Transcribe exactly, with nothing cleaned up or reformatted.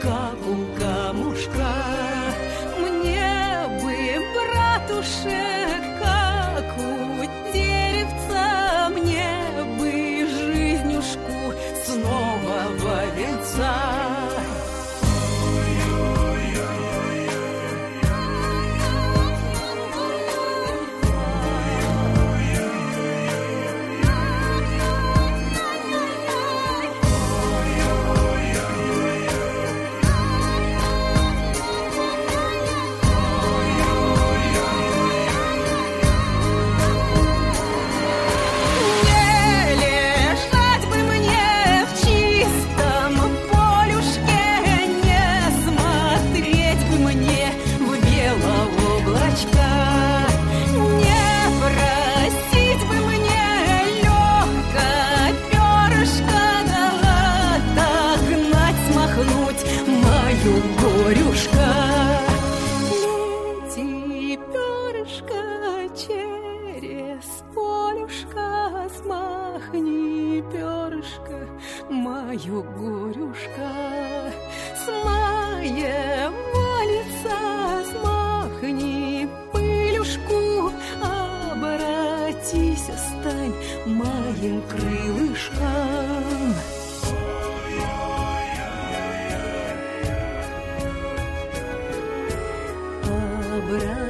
как у камушка. Мне бы, братушек, как у деревца, мне бы жизнюшку снова во венца. Горюшка, лети, перышко, через полюшка, смахни, перышко, мою горюшка, с моего лица смахни пылюшку, обратись, стань моим крылышком. Обратись.